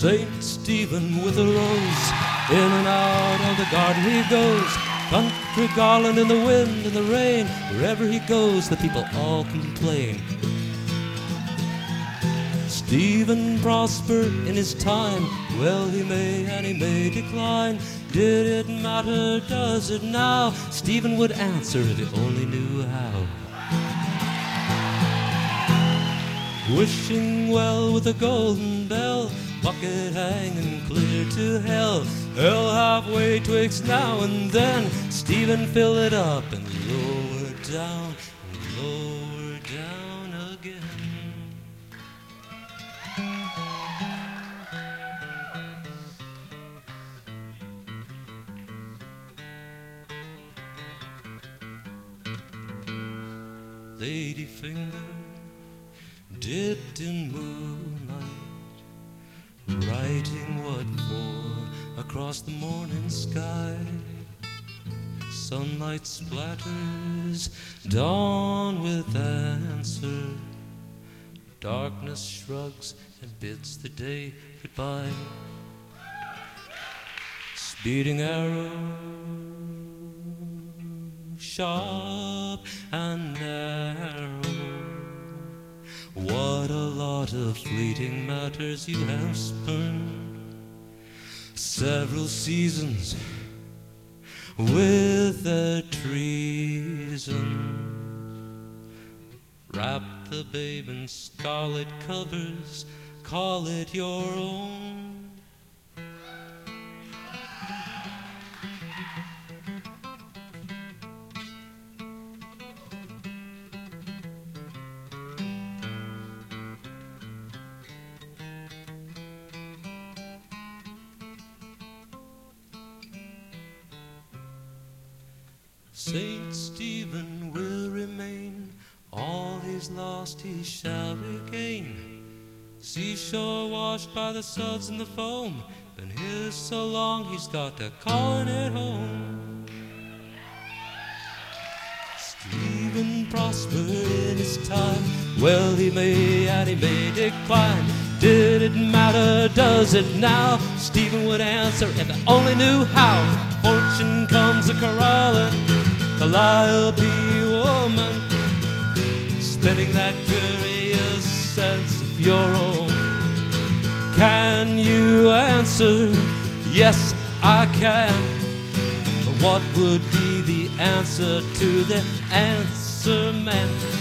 Saint Stephen with a rose, in and out of the garden he goes. Country garland in the wind and the rain, wherever he goes the people all complain. Stephen prospered in his time, well he may and he may decline. Did it matter, does it now? Stephen would answer if he only knew how. Wishing well with a golden bell, bucket hanging clear to hell. Hell halfway twixt now and then, Stephen fill it up and lower down again. Lady finger dipped in moonlight, writing what for across the morning sky. Sunlight splatters dawn with answer. Darkness shrugs and bids the day goodbye. Speeding arrow, sharp and narrow. What a lot of fleeting matters you have spurned. Several seasons with their treason. Wrap the babe in scarlet covers, call it your own. Saint Stephen will remain, all he's lost he shall regain. Seashore washed by the suds and the foam, been here so long he's got to calling it home. Stephen prospered in his time, well he may and he may decline. Did it matter, does it now? Stephen would answer if he only knew how. Fortune comes a-carollin', Calliope woman, spinning that curious sense of your own. Can you answer? Yes, I can. But what would be the answer to the answer man?